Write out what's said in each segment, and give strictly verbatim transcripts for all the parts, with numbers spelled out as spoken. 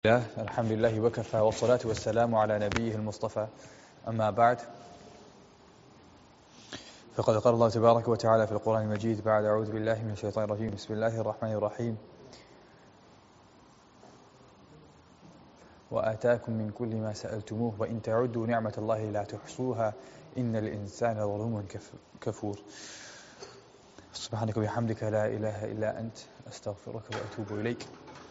الله الحمد لله وكفى والصلاة والسلام على نبيه المصطفى أما بعد فقد قال الله تبارك وتعالى في القرآن المجيد بعد أعوذ بالله من الشيطان الرجيم بسم الله الرحمن الرحيم وآتاكم من كل ما سألتموه وإن تعدوا نعمة الله لا تحصوها إن الإنسان ظلوم كفور سبحانك وبحمدك لا إله إلا أنت أستغفرك وأتوب إليك.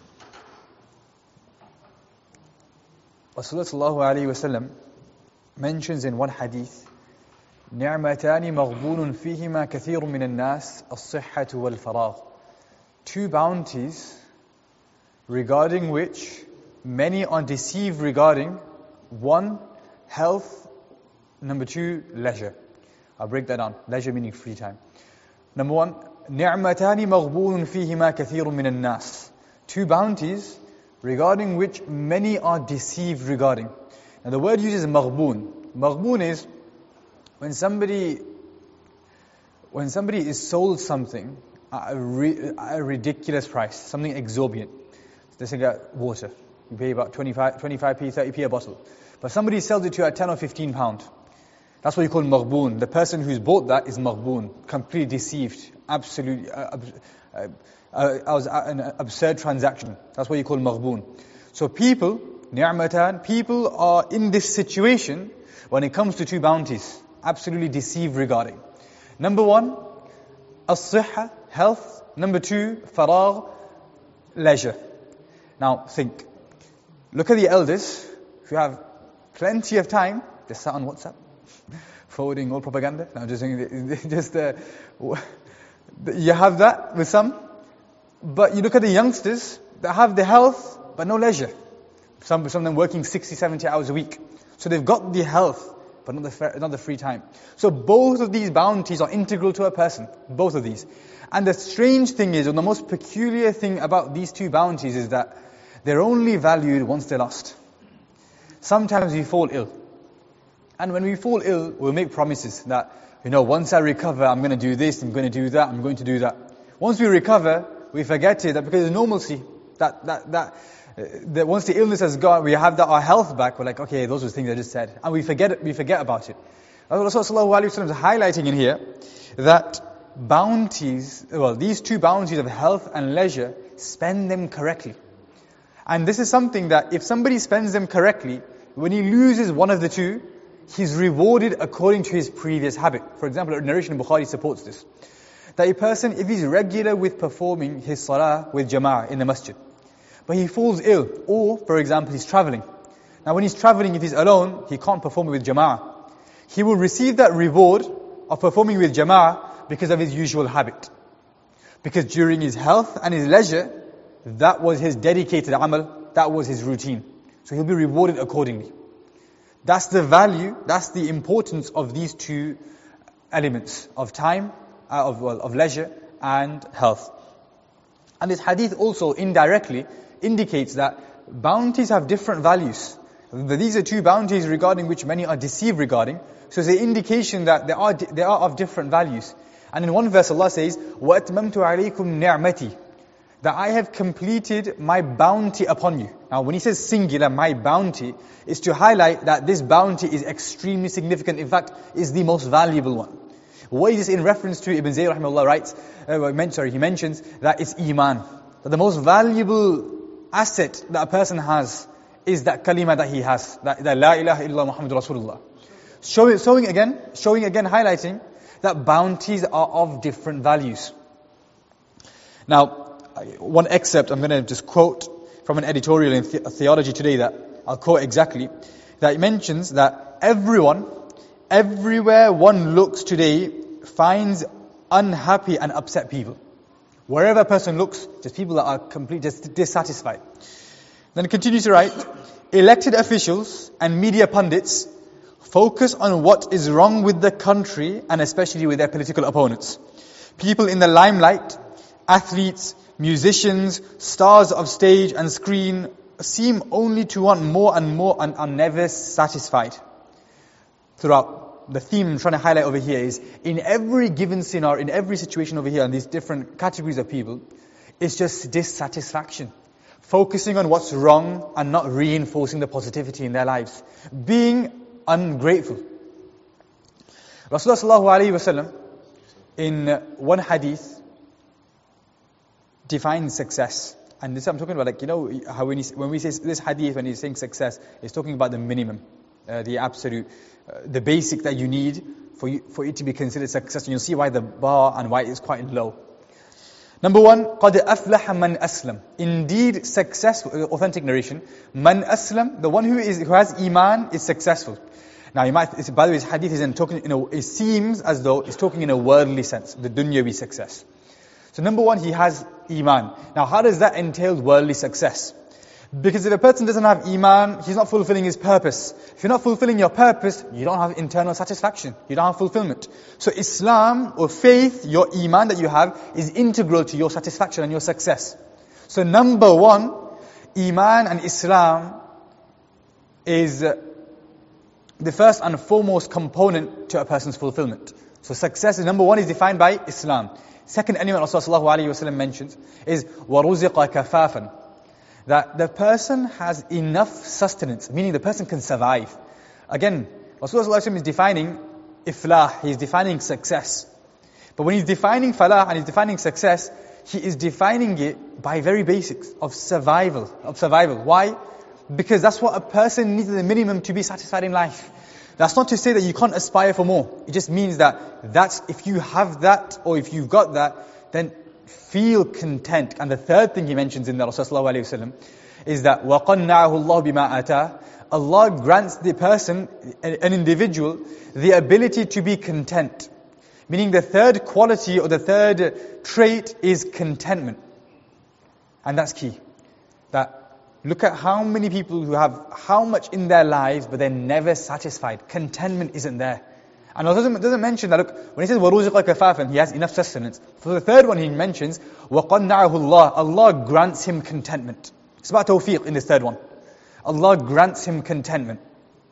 Rasulullah sallallahu alayhi wa sallam mentions in one hadith, نِعْمَتَانِ مَغْبُونٌ فِيهِمَا كَثِيرٌ مِنَ النَّاسِ الصِّحَّةُ وَالْفَرَاغُ. Two bounties regarding which many are deceived regarding. One, health. Number two, leisure. I'll break that down. Leisure meaning free time. Number one, نِعْمَتَانِ مَغْبُونٌ فِيهِمَا كَثِيرٌ مِنَ النَّاسِ. Two bounties regarding which many are deceived regarding. Now the word used is maghboon. Maghboon is when somebody when somebody is sold something at a, re, at a ridiculous price, something exorbitant. Let's say water. You pay about twenty-five, twenty-five p, thirty p a bottle. But somebody sells it to you at ten or fifteen pound. That's what you call maghboon. The person who's bought that is maghboon. Completely deceived. Absolutely. Uh, uh, Uh, I was an absurd transaction. That's what you call maghboon. So people, ni'matan, people are in this situation when it comes to two bounties, absolutely deceived regarding. Number one, as-sihha, health. Number two, faragh, leisure. Now think, look at the elders who have plenty of time. They sat on WhatsApp, forwarding all propaganda. No, I'm just saying, just uh, you have that with some. But you look at the youngsters that have the health, but no leisure. Some, some of them working sixty, seventy hours a week. So they've got the health, but not the, not the free time. So both of these bounties are integral to a person. Both of these. And the strange thing is, or the most peculiar thing about these two bounties is that they're only valued once they're lost. Sometimes we fall ill. And when we fall ill, we'll make promises that, you know, once I recover, I'm going to do this, I'm going to do that, I'm going to do that. Once we recover, we forget it, that because of normalcy, that, that, that, uh, that once the illness has gone, we have that, our health back, we're like, okay, those are the things I just said. And we forget it, we forget about it. Rasulullah sallallahu alayhi wa sallam is highlighting in here that bounties, well, these two bounties of health and leisure, spend them correctly. And this is something that if somebody spends them correctly, when he loses one of the two, he's rewarded according to his previous habit. For example, a narration in Bukhari supports this. That a person, if he's regular with performing his salah with jama'ah in the masjid, but he falls ill, or, for example, he's traveling. Now when he's traveling, if he's alone, he can't perform with jama'ah. He will receive that reward of performing with jama'ah because of his usual habit. Because during his health and his leisure, that was his dedicated amal, that was his routine. So he'll be rewarded accordingly. That's the value, that's the importance of these two elements, of time, Uh, of, well, of leisure and health. And this hadith also indirectly indicates that bounties have different values. These are two bounties regarding which many are deceived regarding. So it's an indication that they are, they are of different values. And in one verse Allah says, وَأَتْمَمْتُ عَلَيْكُمْ نِعْمَتِي, that I have completed my bounty upon you. Now when he says singular, my bounty, is to highlight that this bounty is extremely significant. In fact, is the most valuable one. What is this in reference to? Ibn Zayd rahimahullah writes, uh, sorry, he mentions that it's iman. That the most valuable asset that a person has is that kalima that he has. That, that la ilaha illallah Muhammadur Rasulullah. Showing, showing again, showing again, highlighting that bounties are of different values. Now, one excerpt, I'm going to just quote from an editorial in the- Theology Today that I'll quote exactly. That mentions that everyone, everywhere one looks today, finds unhappy and upset people. Wherever a person looks, just people that are completely just dissatisfied. Then it continues to write, elected officials and media pundits focus on what is wrong with the country and especially with their political opponents. People in the limelight, athletes, musicians, stars of stage and screen seem only to want more and more and are never satisfied. Throughout. The theme I'm trying to highlight over here is, in every given scenario, in every situation over here, and these different categories of people, it's just dissatisfaction. focusing on what's wrong and not reinforcing the positivity in their lives, being ungrateful. Rasulullah sallallahu alaihi wasallam in one hadith defines success. And this I'm talking about, like, you know, how when, he, when we say this hadith, when he's saying success, he's talking about the minimum, uh, the absolute, uh, the basic that you need for you, for it to be considered success. And you'll see why the bar and why it is quite low. Number one, قَدْ أَفْلَحَ مَنْ أَسْلَمَ. Indeed, success, authentic narration, man aslam, the one who is who has iman is successful. Now, you might, by the way, this hadith is in talking, you know, it seems as though it's talking in a worldly sense, the dunyawi success. So number one, he has iman. Now, how does that entail worldly success? Because if a person doesn't have iman, he's not fulfilling his purpose. If you're not fulfilling your purpose, you don't have internal satisfaction. You don't have fulfillment. So Islam or faith, your iman that you have, is integral to your satisfaction and your success. So number one, iman and Islam is uh, the first and foremost component to a person's fulfillment. So success is number one is defined by Islam. Second element Rasulullah sallallahu alaihi wasallam mentions is وَرُزِقَ كَفَافًا. That the person has enough sustenance, meaning the person can survive. Again, Rasulullah sallallahu alaihi wasallam is defining iflah, he's defining success. But when he's defining falah and he's defining success, he is defining it by very basics of survival, of survival. Why? Because that's what a person needs at the minimum to be satisfied in life. That's not to say that you can't aspire for more. It just means that that's, if you have that or if you've got that, then feel content. And the third thing he mentions in the Rasulullah sallallahu alaihi wasallam is that وَقَنَّعَهُ اللَّهُ بِمَا أَتَاهُ. Allah grants the person, an individual, the ability to be content. Meaning the third quality or the third trait is contentment. And that's key. That look at how many people who have how much in their lives, but they're never satisfied. Contentment isn't there. And it doesn't, doesn't mention that, look, when he says, وَرُزِقَ كَفَافًا, he has enough sustenance. For the third one he mentions, وَقَنَّعَهُ اللَّهُ. Allah grants him contentment. It's about tawfiq in this third one. Allah grants him contentment.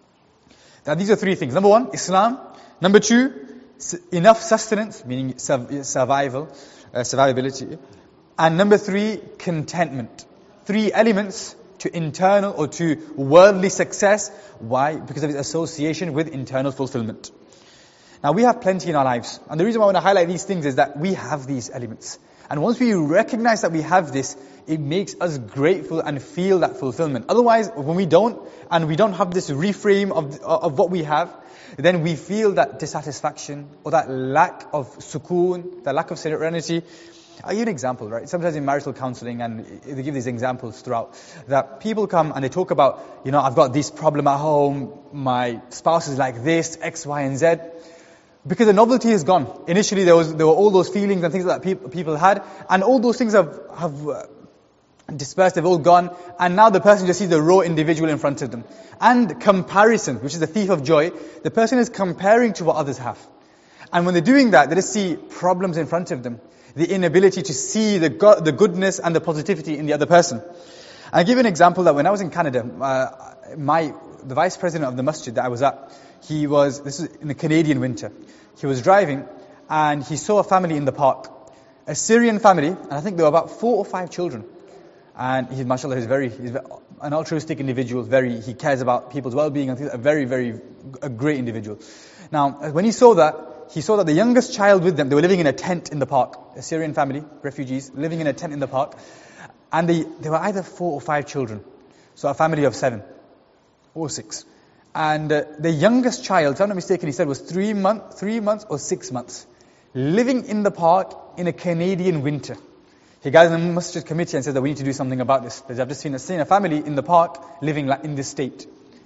Now these are three things. Number one, Islam. Number two, enough sustenance, meaning survival, uh, survivability. And number three, contentment. Three elements to internal or to worldly success. Why? Because of its association with internal fulfillment. Now we have plenty in our lives. And the reason why I want to highlight these things is that we have these elements. And once we recognize that we have this, it makes us grateful and feel that fulfillment. Otherwise, when we don't, and we don't have this reframe of, of what we have, then we feel that dissatisfaction or that lack of sukoon, that lack of serenity. I'll give you an example, right? Sometimes in marital counseling, and they give these examples throughout, that people come and they talk about, you know, I've got this problem at home, my spouse is like this, X, Y, and Z. Because the novelty is gone. Initially there was there were all those feelings and things that people people had, and all those things have, have uh, dispersed, they've all gone, and now the person just sees the raw individual in front of them. And comparison, which is the thief of joy, the person is comparing to what others have. And when they're doing that, they just see problems in front of them. The inability to see the go- the goodness and the positivity in the other person. I'll give you an example that when I was in Canada, uh, my the vice president of the masjid that I was at, he was, this is in the Canadian winter, he was driving and he saw a family in the park. A Syrian family, and I think there were about four or five children. And he, mashallah, he's very, he's an altruistic individual, very, he cares about people's well-being, and a very, very, a great individual. Now, when he saw that, he saw that the youngest child with them, they were living in a tent in the park. A Syrian family, refugees, living in a tent in the park. And they, they were either four or five children. So a family of seven. Or six. And uh, the youngest child, if I'm not mistaken, he said was three, month, three months or six months. Living in the park in a Canadian winter. He gathers in the masjid committee and says that we need to do something about this. Because I've just seen a, seen a family in the park living like in this state.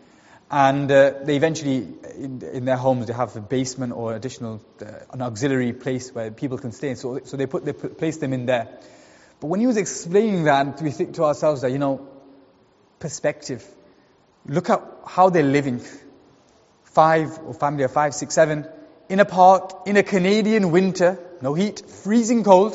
And uh, they eventually, in, in their homes, they have a basement or additional, uh, an auxiliary place where people can stay. So, so they put they put, place them in there. But when he was explaining that, we think to ourselves that, you know, perspective. Look at how they're living. Five, or family of five, six, seven, in a park, in a Canadian winter, no heat, freezing cold.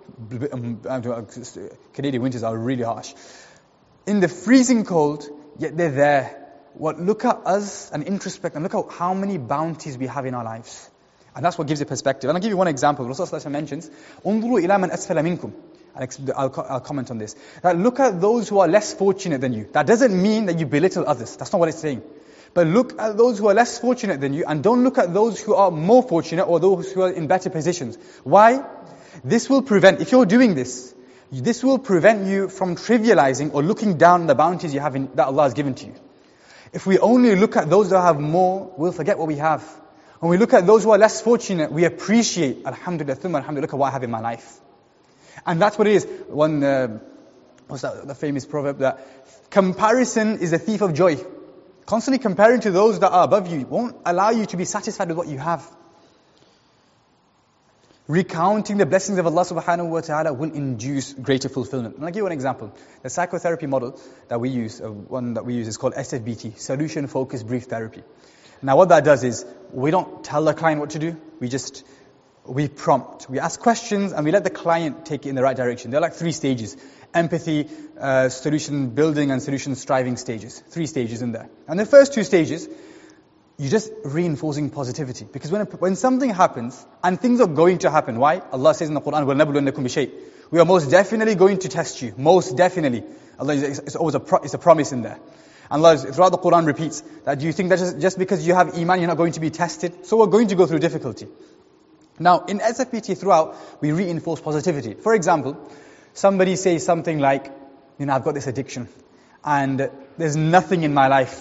Canadian winters are really harsh. In the freezing cold, yet they're there. What, look at us and introspect and look at how many bounties we have in our lives. And that's what gives it perspective. And I'll give you one example. Rasulullah mentions, "Unduru ila man asfala minkum." I'll, I'll comment on this. That look at those who are less fortunate than you. That doesn't mean that you belittle others. That's not what it's saying. But look at those who are less fortunate than you, and don't look at those who are more fortunate or those who are in better positions. Why? This will prevent, if you're doing this, this will prevent you from trivializing or looking down on the bounties you have in, that Allah has given to you. If we only look at those that have more, we'll forget what we have. When we look at those who are less fortunate, we appreciate, alhamdulillah, thumma alhamdulillah, look at what I have in my life. And that's what it is. One, uh, what's that, the famous proverb that comparison is a thief of joy. Constantly comparing to those that are above you won't allow you to be satisfied with what you have. Recounting the blessings of Allah subhanahu wa ta'ala will induce greater fulfillment. And I'll give you an example. The psychotherapy model that we use, uh, one that we use is called S F B T, Solution Focused Brief Therapy. Now what that does is, we don't tell the client what to do, we just, we prompt. We ask questions and we let the client take it in the right direction. There are like three stages. Empathy, uh, solution building and solution striving stages. Three stages in there. And the first two stages, you're just reinforcing positivity. Because when when something happens, and things are going to happen, why? Allah says in the Quran, وَلْنَبْلُوَنَّكُمْ بِشَيْءٍ. We are most definitely going to test you. Most definitely. Allah is, it's always a, pro, it's a promise in there. And Allah throughout the Quran repeats that, do you think that just, just because you have iman, you're not going to be tested? So we're going to go through difficulty. Now, in S F B T throughout, we reinforce positivity. For example, somebody says something like, you know, I've got this addiction, and there's nothing in my life.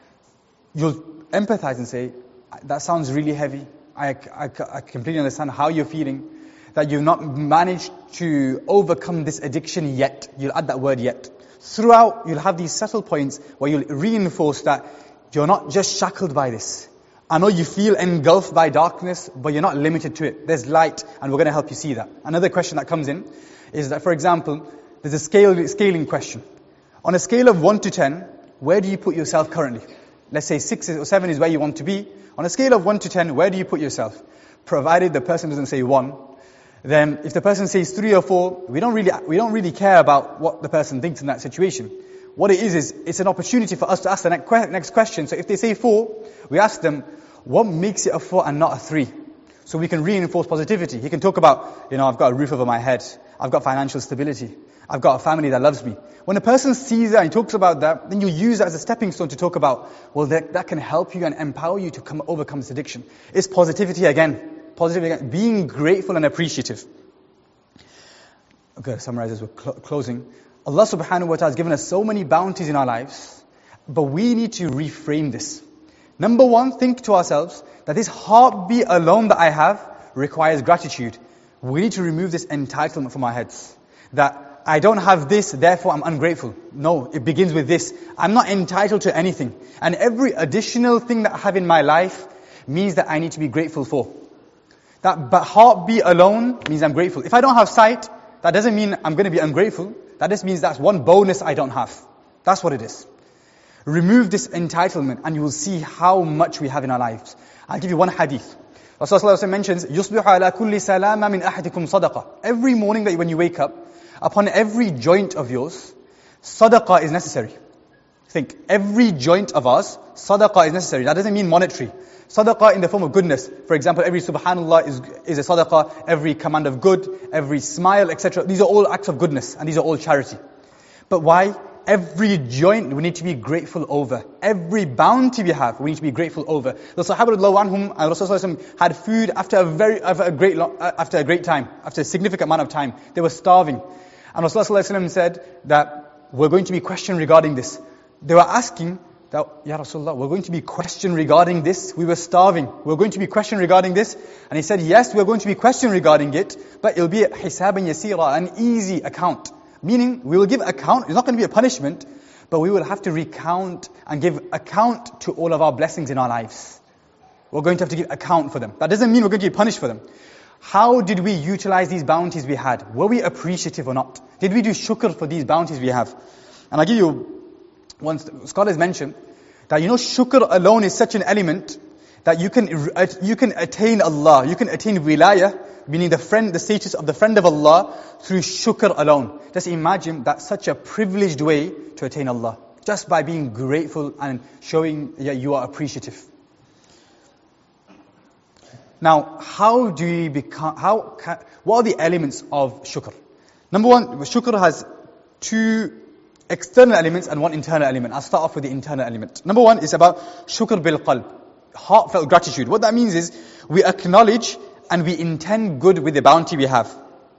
You'll empathize and say, that sounds really heavy. I, I, I completely understand how you're feeling, that you've not managed to overcome this addiction yet. You'll add that word yet. Throughout, you'll have these subtle points where you'll reinforce that you're not just shackled by this. I know you feel engulfed by darkness, but you're not limited to it. There's light, and we're going to help you see that. Another question that comes in is that, for example, there's a scale, scaling question. On a scale of one to ten, where do you put yourself currently? Let's say six or seven is where you want to be. On a scale of one to ten, where do you put yourself? Provided the person doesn't say one, then if the person says three or four, we don't really we don't really care about what the person thinks in that situation. What it is is it's an opportunity for us to ask the next question. So if they say four, we ask them, what makes it a four and not a three? So we can reinforce positivity. He can talk about, you know, I've got a roof over my head, I've got financial stability, I've got a family that loves me. When a person sees that and talks about that, then you use that as a stepping stone to talk about, well, that, that can help you and empower you to come overcome this addiction. It's positivity again. Positivity again. Being grateful and appreciative. Okay, summarize as we're cl- closing. Allah subhanahu wa ta'ala has given us so many bounties in our lives, but we need to reframe this. Number one, think to ourselves that this heartbeat alone that I have requires gratitude. We need to remove this entitlement from our heads. That I don't have this, therefore I'm ungrateful. No, it begins with this. I'm not entitled to anything. And every additional thing that I have in my life means that I need to be grateful for. That but heartbeat alone means I'm grateful. If I don't have sight, that doesn't mean I'm going to be ungrateful. That just means that's one bonus I don't have. That's what it is. Remove this entitlement and you will see how much we have in our lives. I'll give you one hadith. Rasulullah mentions, يُصْبِحُ عَلَى كُلِّ سَلَامَ مِنْ أَحَدِكُمْ صَدَقَةً. Every morning that when you wake up, upon every joint of yours, sadaqah is necessary. Think, every joint of ours, sadaqah is necessary. That doesn't mean monetary. Sadaqah in the form of goodness. For example, every subhanallah is, is a sadaqah, every command of good, every smile, et cetera. These are all acts of goodness and these are all charity. But why? Every joint we need to be grateful over. Every bounty we have, we need to be grateful over. The Sahaba radiallahu anhum and Rasulullah had food after a very, after a great, after a great time, after a significant amount of time. They were starving. And Rasulullah said that we're going to be questioned regarding this. They were asking that, Ya Rasulullah, we're going to be questioned regarding this. We were starving. We're going to be questioned regarding this. And he said, yes, we're going to be questioned regarding it, but it'll be hisaban yasira, an easy account. Meaning, we will give account, it's not going to be a punishment, but we will have to recount and give account to all of our blessings in our lives. We're going to have to give account for them. That doesn't mean we're going to be punished for them. How did we utilize these bounties we had? Were we appreciative or not? Did we do shukr for these bounties we have? And I'll give you, one scholars mention, that you know shukr alone is such an element that you can you can attain Allah, you can attain wilayah, meaning the friend, the status of the friend of Allah through shukr alone. Just imagine that's such a privileged way to attain Allah, just by being grateful and showing yeah, you are appreciative. Now, how do we become? How? What are the elements of shukr? Number one, shukr has two external elements and one internal element. I'll start off with the internal element. Number one is about shukr bil qalb, heartfelt gratitude. What that means is we acknowledge and we intend good with the bounty we have.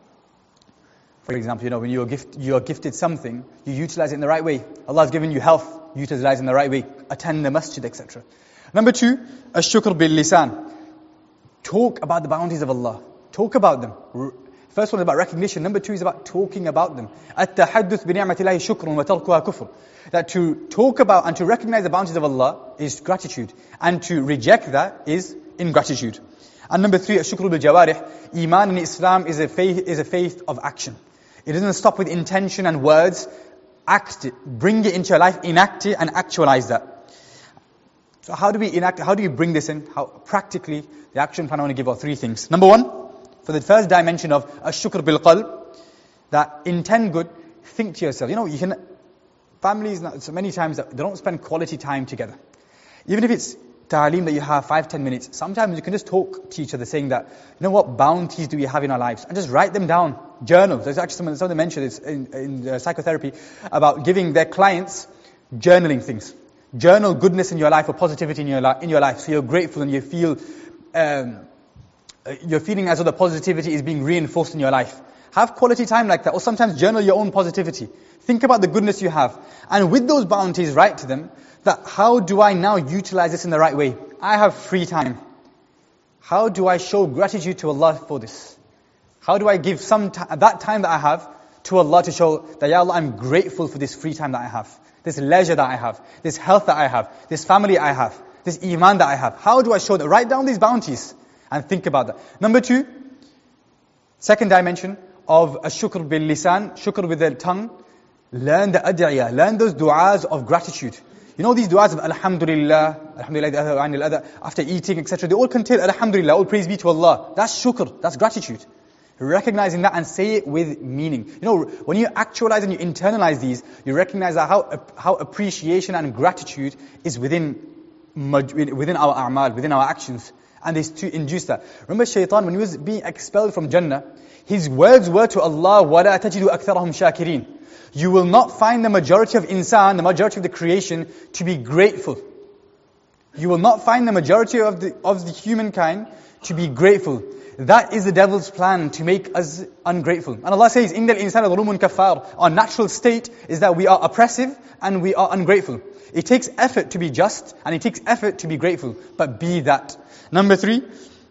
For example, you know, when you are, gift, you are gifted something, you utilize it in the right way. Allah has given you health, utilize it in the right way. Attend the masjid, et cetera. Number two, ash-shukr bil lisan. Talk about the bounties of Allah. Talk about them. First one is about recognition. Number two is about talking about them. At-tahadduth bi ni'matillahi shukrun wa tarkuha kufr. That to talk about and to recognize the bounties of Allah is gratitude. And to reject that is ingratitude. And number three, ash-shukru bil jawarih. Iman in Islam is a faith, is a faith of action. It doesn't stop with intention and words. Act it. Bring it into your life, enact it and actualize that. So how do we enact, how do you bring this in? How practically, the action plan I want to give out three things. Number one, for the first dimension of ash-shukr bil qalb, that intend good, think to yourself. You know, you can, families, so many times, they don't spend quality time together. Even if it's ta'aleem that you have five, ten minutes, sometimes you can just talk to each other saying that, you know what bounties do we have in our lives? And just write them down. Journal. There's actually someone, someone mentioned this in, in uh, psychotherapy about giving their clients journaling things. Journal goodness in your life or positivity in your, li- in your life. So you're grateful and you feel, um, you're feeling as though the positivity is being reinforced in your life. Have quality time like that. Or sometimes journal your own positivity. Think about the goodness you have. And with those bounties, write to them that how do I now utilize this in the right way? I have free time. How do I show gratitude to Allah for this? How do I give some t- that time that I have to Allah to show that, Ya Allah, I'm grateful for this free time that I have, this leisure that I have, this health that I have, this family I have, this iman that I have. How do I show that? Write down these bounties and think about that. Number two, second dimension of ash-shukr bil lisan, shukr with the tongue. Learn the ad'iyah, learn those du'as of gratitude. You know these du'as of Alhamdulillah, Alhamdulillah, after eating, et cetera. They all contain Alhamdulillah, all praise be to Allah. That's shukr, that's gratitude. Recognizing that and say it with meaning. You know, when you actualize and you internalize these, you recognize that how how appreciation and gratitude is within within our a'mal, within our actions. And this to induce that. Remember Shaitan, when he was being expelled from Jannah, his words were to Allah, وَلَا تَجِدُ أَكْثَرَهُمْ شَاكِرِينَ. You will not find the majority of insan, the majority of the creation, to be grateful. You will not find the majority of the of the humankind to be grateful. That is the devil's plan, to make us ungrateful. And Allah says, إِنَّ الْإِنسَانَ ظَلُومٌ كَفَّارٌ. Our natural state is that we are oppressive and we are ungrateful. It takes effort to be just and it takes effort to be grateful. But be that. Number three,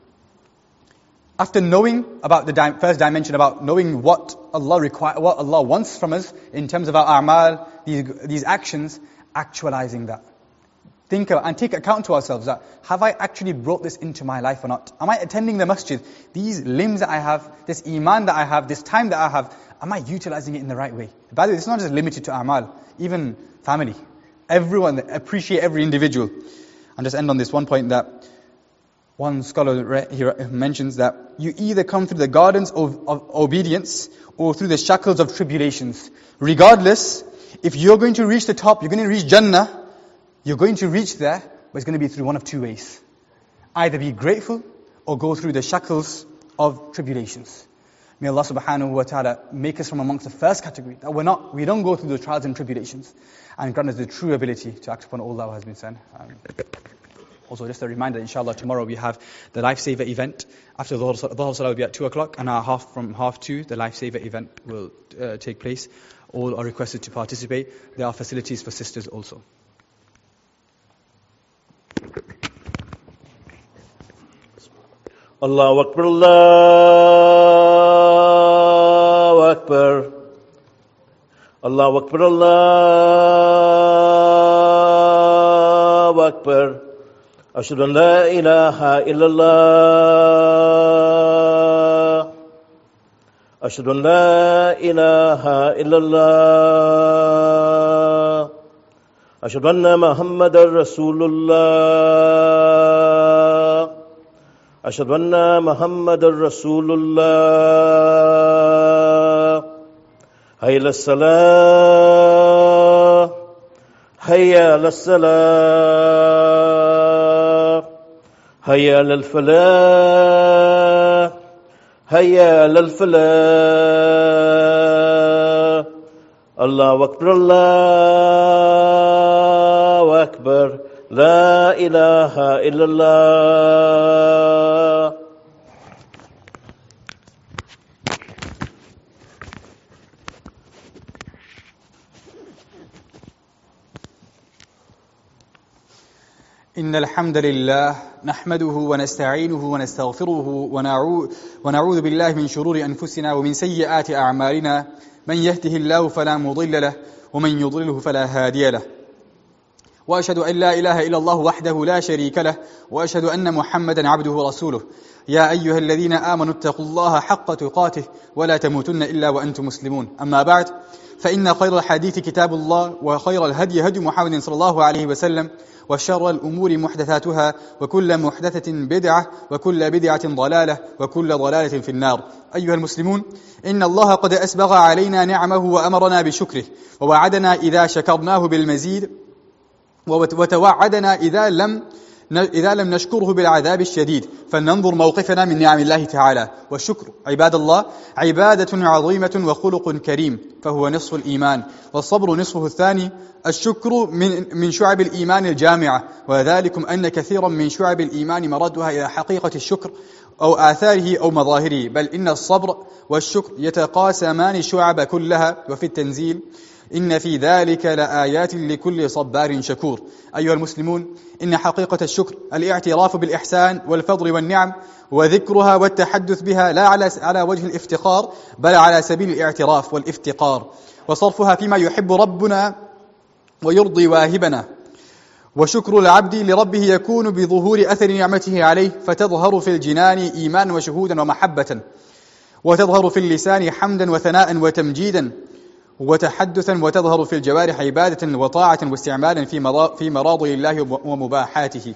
after knowing about the di- first dimension, about knowing what Allah require, what Allah wants from us in terms of our a'mal, these, these actions, actualizing that. Think about and take account to ourselves that, have I actually brought this into my life or not? Am I attending the masjid? These limbs that I have, this iman that I have, this time that I have, am I utilizing it in the right way? By the way, it's not just limited to a'mal, even family. Everyone, appreciate every individual. And just end on this one point that one scholar here mentions that you either come through the gardens of, of obedience or through the shackles of tribulations. Regardless, if you're going to reach the top, you're going to reach Jannah, you're going to reach there, but it's going to be through one of two ways. Either be grateful or go through the shackles of tribulations. May Allah subhanahu wa ta'ala make us from amongst the first category, that we're not, we don't go through those trials and tribulations, and grant us the true ability to act upon all that has been said. Um, also, just a reminder, inshallah, tomorrow we have the Lifesaver event. After the Dhuhr Salah will be at two o'clock, and our half from half two, the Lifesaver event will uh, take place. All are requested to participate. There are facilities for sisters also. Allahu Akbar, Allahu Akbar, Allahu Akbar, Allahu Akbar. Ashhadu an la ilaha illallah. Ashhadu an la ilaha illallah. Ashhadu anna Muhammadar Rasulullah. Ashhadu anna Muhammadar Rasulullah. Hayya lis-salah, hayya lis-salah, hayya lil-falah, hayya lil-falah. Allahu Akbar, Allahu Akbar, La ilaha illallah. إن الحمد لله نحمده ونستعينه ونستغفره ونعوذ, ونعوذ بالله من شرور أنفسنا ومن سيئات أعمالنا من يهده الله فلا مضل له ومن يضلله فلا هادي له وأشهد أن لا إله إلا الله وحده لا شريك له وأشهد أن محمدا عبده ورسوله يا أيها الذين آمنوا اتقوا الله حق تقاته ولا تموتن إلا وأنتم مسلمون أما بعد فإن خير الحديث كتاب الله وخير الهدي هدي محمد صلى الله عليه وسلم وشر الأمور محدثاتها وكل محدثة بدعة وكل بدعة ضلالة وكل ضلالة في النار. أيها المسلمون، إن الله قد أسبغ علينا نعمه وأمرنا بشكره ووعدنا إذا شكرناه بالمزيد وتوعدنا إذا لم إذا لم نشكره بالعذاب الشديد. فلننظر موقفنا من نعم الله تعالى. والشكر عباد الله عبادة عظيمة وخلق كريم، فهو نصف الإيمان، والصبر نصفه الثاني. الشكر من من شعب الإيمان الجامعة، وذلكم أن كثيرا من شعب الإيمان مردها إلى حقيقة الشكر أو آثاره أو مظاهره، بل إن الصبر والشكر يتقاسمان الشعب كلها. وفي التنزيل إن في ذلك لآيات لكل صبار شكور. أيها المسلمون، إن حقيقة الشكر الاعتراف بالإحسان والفضل والنعم وذكرها والتحدث بها، لا على على وجه الافتخار بل على سبيل الاعتراف والافتقار، وصرفها فيما يحب ربنا ويرضي واهبنا. وشكر العبد لربه يكون بظهور أثر نعمته عليه، فتظهر في الجنان إيمانا وشهودا ومحبة، وتظهر في اللسان حمدا وثناء وتمجيدا وتحدثا، وتظهر في الجوارح عبادة وطاعة واستعمالا في مراضي الله ومباحاته.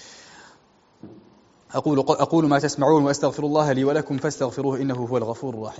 أقول, أقول ما تسمعون وأستغفر الله لي ولكم فاستغفروه إنه هو الغفور الرحيم.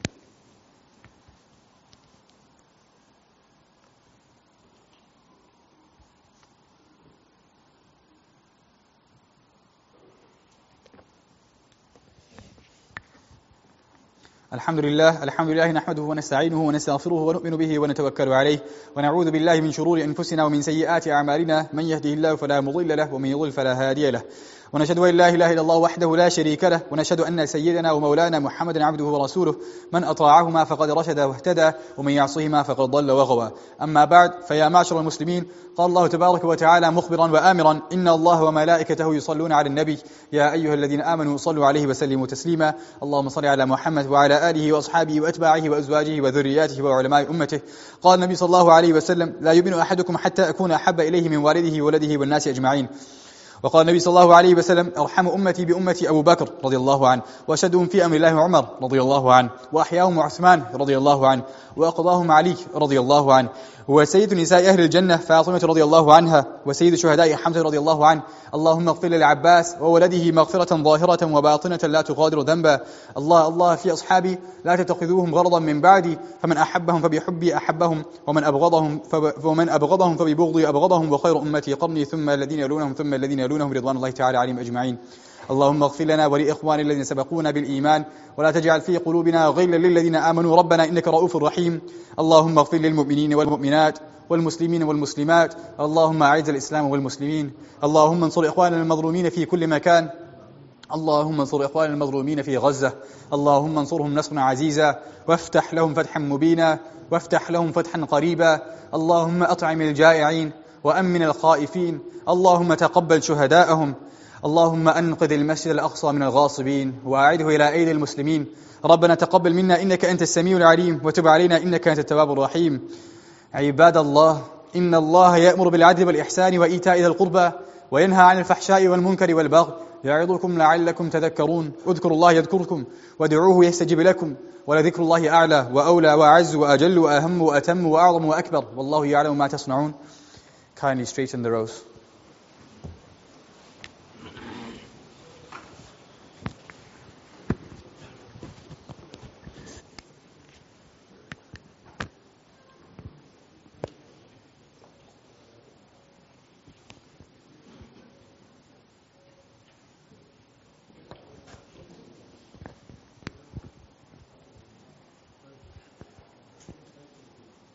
الحمد لله الحمد لله نحمده ونستعينه ونستغفره ونؤمن به ونتوكل عليه، ونعوذ بالله من شرور أنفسنا ومن سيئات أعمالنا، من يهده الله فلا مضل له ومن يضلل فلا هادي له، ونشهد أن لا إله إلا الله وحده لا شريك له، ونشهد أن سيدنا ومولانا محمدا عبده ورسوله، من أطاعهما فقد رشد واهتدى ومن يعصهما فقد ضل وغوى. أما بعد، فيا معشر المسلمين، قال الله تبارك وتعالى مخبرا وآمرا: إن الله وملائكته يصلون على النبي يا أيها الذين آمنوا صلوا عليه وسلموا تسليما. اللهم صل على محمد وعلى آله وأصحابه وأتباعه وأزواجه وذرياته وعلماء أمته. قال النبي صلى الله عليه وسلم: لا يؤمن أحدكم حتى أكون أحب إليه من والده وولده والناس أجمعين. وقال النبي صلى الله عليه وسلم: أرحم أمتي بأمتي أبو بكر رضي الله عنه، وأشدهم في أمر الله عمر رضي الله عنه، وأحياهم عثمان رضي الله عنه، وأقضاهم علي رضي الله عنه، وسيد نساء أهل الجنة فاطمة رضي الله عنها، وسيد شهداء حمزة رضي الله عنه. اللهم اغفر للعباس وولده مغفرة ظاهرة وباطنة لا تغادر ذنبا. الله الله في أصحابي لا تتخذوهم غرضا من بعدي، فمن أحبهم فبحبي أحبهم، ومن أبغضهم ومن أبغضهم فببغضي أبغضهم، وخير أمتي قرني ثم الذين يلونهم ثم الذين يلونهم رضوان الله تعالى عليهم أجمعين. اللهم اغفر لنا ولإخواننا الذين سبقونا بالإيمان، ولا تجعل في قلوبنا غلا للذين آمنوا ربنا إنك رؤوف رحيم. اللهم اغفر للمؤمنين والمؤمنات والمسلمين والمسلمات. اللهم أعز الإسلام والمسلمين. اللهم انصر إخواننا المظلومين في كل مكان. اللهم انصر إخواننا المظلومين في غزة. اللهم انصرهم نصرا عزيزا، وافتح لهم فتحا مبينا، وافتح لهم فتحا قريبا. اللهم أطعم الجائعين وأمن الخائفين. اللهم تقبل شهداءهم. اللهم أنقذ المسجد الأقصى من الغاصبين وأعده إلى أيدي المسلمين. ربنا تقبل منا إنك أنت السميع العليم، وتب علينا إنك أنت التواب الرحيم. عباد الله، إن الله يأمر بالعدل والإحسان وإيتاء ذي القربى، وينهى عن الفحشاء والمنكر والبغي، يعظكم لعلكم تذكرون. اذكروا الله يذكركم وادعوه يستجب لكم، ولذكر الله أعلى وأولى وأعز وأجل وأهم وأتم وأعظم وأكبر، والله يعلم ما تصنعون. Kindly straighten the rows.